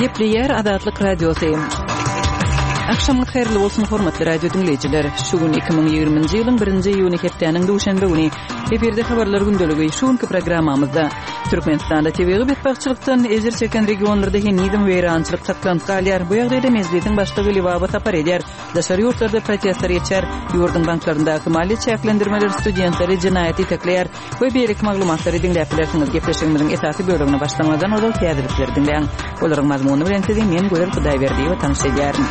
Gepleyer Adatlyk Radiosu. Akşamlyk herli bolsun hormatly radio dinleyijiler. Şu gün 2020-nji ýylyň 1-nji ýuny hepdeniň duşanbe güni eferde habarlar gündöligi şuňky programmamyzda Türkmenistanda tebigi betbagçylykdan ezir çeken regionlarda henizim weýrançylyk saklanyp galýar. Bu ýagdaýda mezgiliň başlygy Liwaba tapar eder. Daşary ýurtlarda protestler geçer. Ýurdun banklaryndaky maliýe çäklendirmeler studentleri jinaýaty tekleýär. Bu beýlik maglumatlary dinläpdilersiňiz. Gepleşigimiziň esasy bölümine başlamadan ol täzelikleri dinleýän. Olaryň mazmuny bilen sizi men Görer Hudaýberdi we tanışýaryn.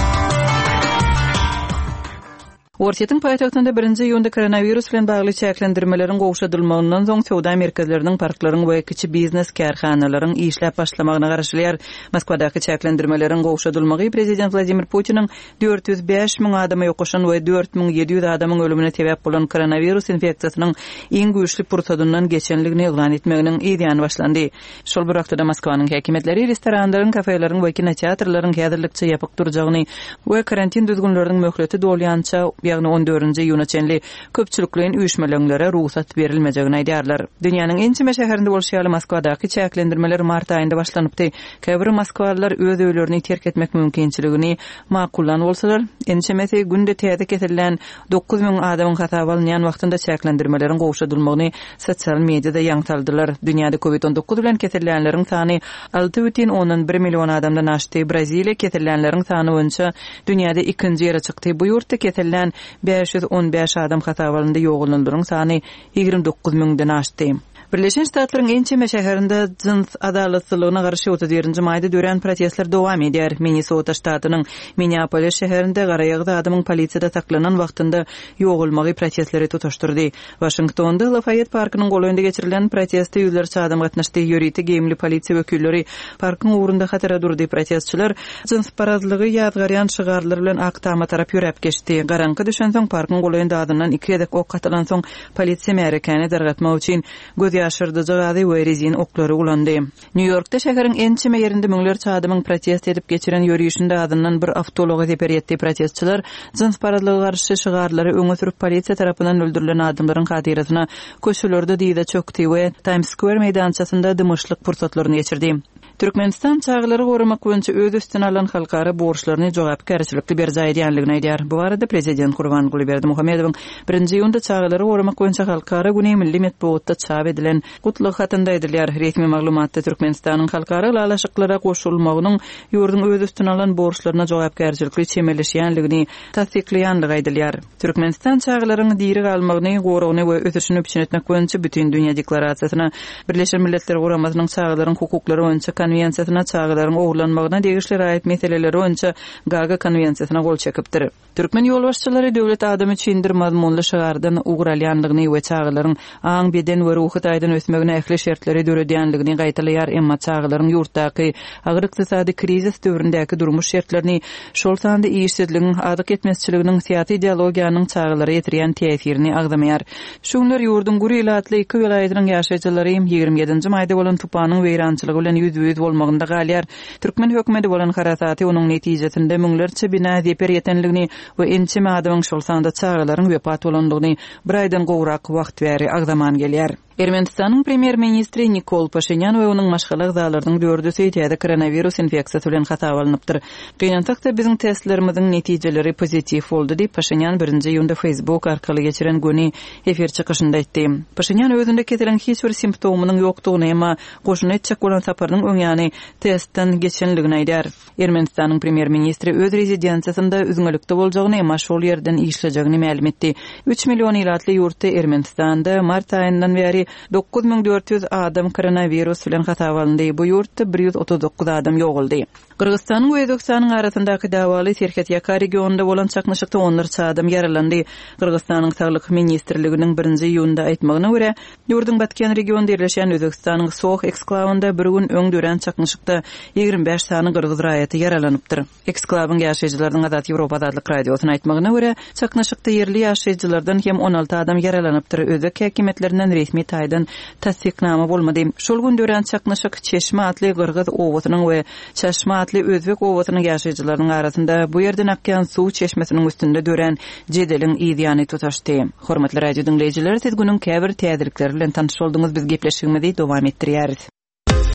Ortiýetiň paýtagtynda 1-nji ýylda koronavirus bilen bagly çäklendirmeleriň gowşadylmagyndan soň sowda merkezleriniň, parklaryň we kiçi biznes kärhanalaryň işläp başlamagyna garaşylýar. Moskwadaky çäklendirmeleriň gowşadylmagy prezident Vladimir Putiniň 405 000 adamy ýokaşan we 4700 adamyň ölümine sebäp bolan koronavirus infeksiýasynyň iň güýçli purtadyndan geçenligini eglan etmeginiň ýa-da başlandy. Şol bir wagtda Moskwanyň häkimetleri restoranlaryň, kafelaryň we kinoteatrlaryň häzirlikçe ýapyk durjagyny we karantin düzgünleriniň möhleti dolýança ýagny 14-nji ýylyna çenli köpçülikliň üýüşmeleriňlere ruhsat berilmejegini aýdýarlar. Dünýäniň ençime şäherinde bolşýaly Moskwadaky çäklendirmeler mart aýynda başlanypdy. Käbir Moskwalylar öz öýlerini terk etmek mümkinçiligini makullan bolsalar, ençemesi günde täze kesilen 9000 adamyň hatap alynýan wagtynda çäklendirmelerin gowşadylmagyny sosial mediada ýaňtaldylar. Dünýäde COVID-19 bilen kesilýänleriň sany 6,1 million adamdan aşdy. Braziliýa kesilýänleriň sany boýunça dünýäde 2-nji ýere çykdy. Bu ýurtda kesilen 515 adam hatap alyndy, ýoğulanlaryň sany 29 000-den aşdy. Birleşen Ştatlaryň ençeme şäherinde jins adalatçylygyna garşy 31-nji maýda dören protestler dowam edýär. Minnesota ştatynyň Minneapolis şäherinde garaýagda adamyň polisiýada saklanan wagtynda ýoğulmagy protestleri tutuşdurdy. Washingtonda Lafayette parkynyň goýunda geçirilen protestde ýüzlerçe adam gatnaşdy. Ýöriti geyimli polisiýa wekilleri parkyň ugrunda hatara durdy. Protestçiler jins parazlygy ýadgaryan şygarlar bilen aktama tarap ýörep geçdi. Garanky düşen soň parkyň goýunda adamdan 2 edek ok atylan soň polisiýa märekany dargatmak üçin ýaşyrdyjy gady we rezin oklary ulandy. New Yorkda şäheriň ençime ýerinde müňlerçe adamyň protest edip geçiren ýörüýüşinde adamdan bir awtologa teper etdi. Protestçiler jins parazlygy garşy şygarlary öňe sürüp polisiýa tarapyndan öldürilen adamlaryň hatyrasyna köşelerde diýde çökdi we Times Square meýdançasynda dymyşlyk pursatlaryny geçirdi. Türkmenistan çağları gorumak boýunça öz üstüne alan halkara borçlaryny jogapkärçilikli berjaýdýanlygyny aýdýar. Bu arada prezident Gurbanguly Berdimuhammedowyň 1-nji ýylda çağları gorumak boýunça halkara güni milli medeniýetde çap edilen gutlyk hatynda edilýär. Resmi maglumatda Türkmenistanyň halkara lalaşyklara goşulmagynyň ýurdun öz üstüne alan borçlaryna jogapkärçilikli çemeleşýänligini tasdiklaýanlygy aýdylýar. Türkmenistan çağlarynyň diýri galmagyny gorugyny we ötüşini etmek boýunça bütün dünýä deklarasiýasyna Birleşen Milletler Guramasynyň çağlaryň hukuklary boýunça konvensiýasyna çağlaryň oglanmagyna degişli raýat meseleleri boýunça Gaga konvensiýasyna gol çekipdir. Türkmen ýolbaşçylary döwlet adamy çyndyr mazmunly şagardan ugralýanlygyny we çağlaryň aň beden we ruhy taýdan ösmegine ähli şertleri döredýänligini gaýtalýar. Emma çağlaryň ýurtdaky agyr ykdysady krizis döwründäki durmuş şertlerini şol sanda iýişsizligiň, adyk etmezçiliginiň siýasy ideologiýanyň çağlara ýetirýän täsirini agdamaýar. Şuňlar ýurdun gurilatly 2 welaýatynyň ýaşaýjylary 27-nji maýda bolan tupanyň weýrançylygy bilen ýüz bolmagynda galýar. Türkmen hökümeti bolan harasaty onuň netijesinde müňlerçe bina deper ýetenligini we ençime adamyň şol sanda çağlaryň wepat bolandygyny bir aýdan gowrak wagt bäri agdaman gelýär. Ermenistanyň premier ministri Nikol Pashinyan we onuň maşgala agzalarynyň 4-üsi ýa-da koronavirus infeksiýasy bilen hatap alınıpdyr. Gynantakda biziň testlerimiziň netijeleri pozitiv boldy diýip Pashinyan 1-nji ýylda Facebook arkaly geçiren güni efir çykyşynda aýtdy. Pashinyan özünde ketilen hiç bir simptomynyň ýokdugyny emma goşuna etjek bolan saparynyň öňýany testden geçenligini aýdýar. Ermenistanyň premier ministri öz rezidensiýasynda üzgünlikde boljagyny emma şol ýerden işlejegini ma'lum etdi. 3 million ýylatly ýurtda Ermenistanda mart aýyndan beri 9400 adam koronavirus bilen hatap alındy. Bu ýurtda 139 adam ýoguldy. Kyrgyzstanyň we Özbekistanyň arasyndaky dawaly Serketiyaka regionunda bolan çaknaşykda 10 adam yaralandy. Kyrgyzstanyň saglyk ministrliginiň 1-nji ýylda aýtmagyna görä, ýurdun batken regionunda ýerleşen Özbekistanyň Soğuk eksklawynda bir gün öň dören çaknaşykda 25 sany kyrgyz raýaty yaralanypdyr. Eksklawyň ýaşaýjylarynyň Adat Ýewropa adly radiosyna aýtmagyna görä, çaknaşykda yerli ýaşaýjylardan hem 16 adam yaralanypdyr. Özbek häkimetlerinden resmi taýdan tasdiknama bolmady. Şol gün dören çaknaşyk Çeşme atly kyrgyz owasynyň we Çeşme atly özbek owasynyň ýaşaýjylarynyň arasynda bu ýerden akýan suw çeşmesiniň üstünde dören jedeliň ýygyany tutaşdy. Hormatly radio dinleýijiler, siz günüň käbir täzelikleri bilen tanyş boldyňyz. Biz gepleşigimizi dowam etdirýäris.